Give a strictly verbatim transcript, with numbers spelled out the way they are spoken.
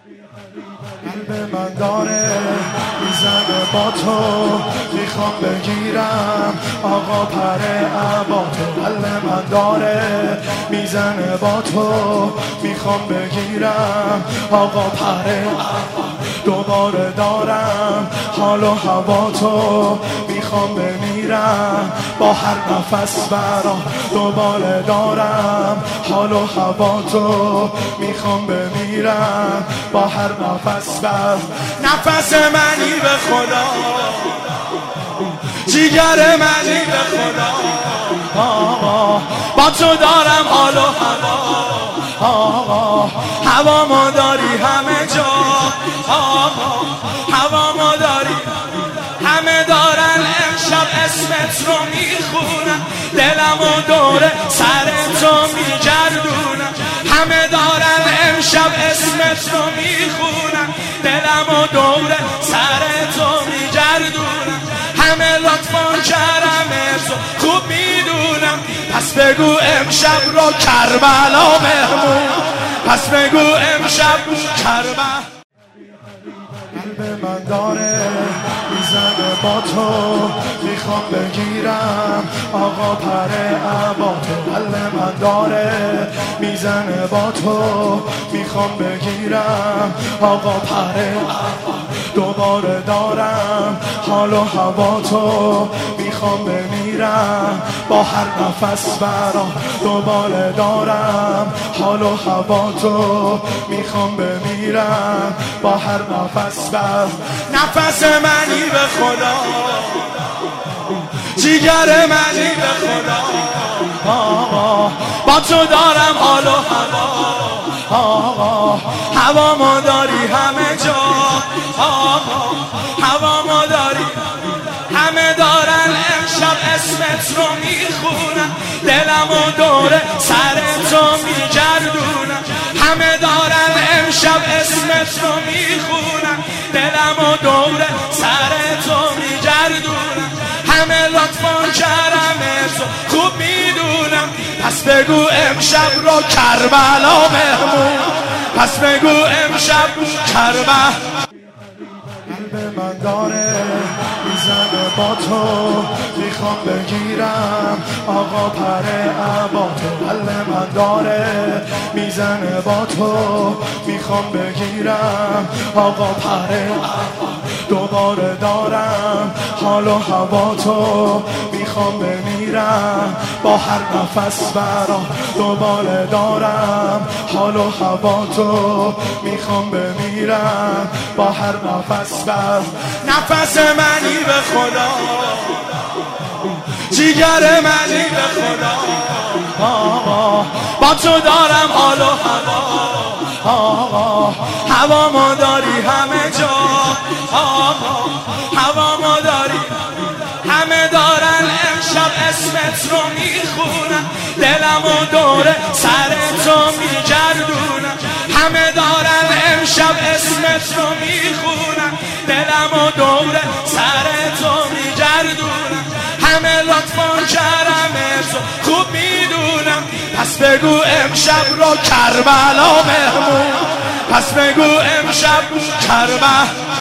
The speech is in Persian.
قلب من داره میزنه با تو، میخوام بگیرم آقا پر عبا تو. قلب من داره میزنه با تو، میخوام بگیرم آقا پر عبا. دوباره دارم حال و هوا تو، میخوام بمیرم با هر نفس برا. دوباره دارم حال و هوا تو، میخوام بمیرم با هر نفس بر. نفس منی به خدا، جیگر منی به خدا. آقا با تو دارم حال و هوا. آقا هوا ما داری همه جا. آقا هوا ما داری، همه دارن امشب اسمت رو میخونن، دلم و دور سر تو میگردونن. همه دارن امشب اسمت رو میخونن، دلم و دور سر تو میگردونن. همه لطفا کرمت رو خوب میدونم، پس بگو امشب رو کربلا مهمون. پس بگو امشب کربلا. قلب من داره میزنه با تو، میخوام بگیرم آقا پر عبا تو. قلب من داره میزنه با تو، میخوام بگیرم آقا پر عبا. دوباره دارم حال و هوا تو، میخوام بمیرم با هر نفس برا. دوباره دارم حال و هوا تو، میخوام بمیرم با هر نفس بر. نفس منی به خدا، جیگر منی به خدا. آقا با تو دارم حال و هوا. آقا هوا ما داری همه جا. آقا هوا ما داری، همه دارن امشب اسمت رو میخونن، دلم و دور سر تو میگردونن. همه دارن امشب اسمت رو میخونن، دلم و دور سر تو میگردونن. همه لطفا کرمت رو خوب میدونم، پس بگو امشب رو کربلا مهمون. پس بگو امشب کربلا. قلب من داره میزنه با تو، میخوام بگیرم آقا پر عبا تو. قلب من داره میزنه با تو، میخوام بگیرم آقا پر عبا. دوباره دارم حال و هوا تو، میخوام بمیرم با هر نفس برا. دوباره دارم حال و هوا تو، میخوام بمیرم با هر نفس بر. نفس منی به خدا، جیگر منی به خدا. آقا با تو دارم حال و هوا. آقا هوا ما داری همه جا. آقا هوا ما داری، همه دارن امشب اسمت رو میخونن، دلم و دور سر تو میگردونن. همه دارن امشب اسمت رو میخونن، دلم و دور سر تو میگردونن. همه لطفا کرمت رو خوب میدونم، پس بگو امشب رو کربلا مهمون. پس بگو امشب کربلا.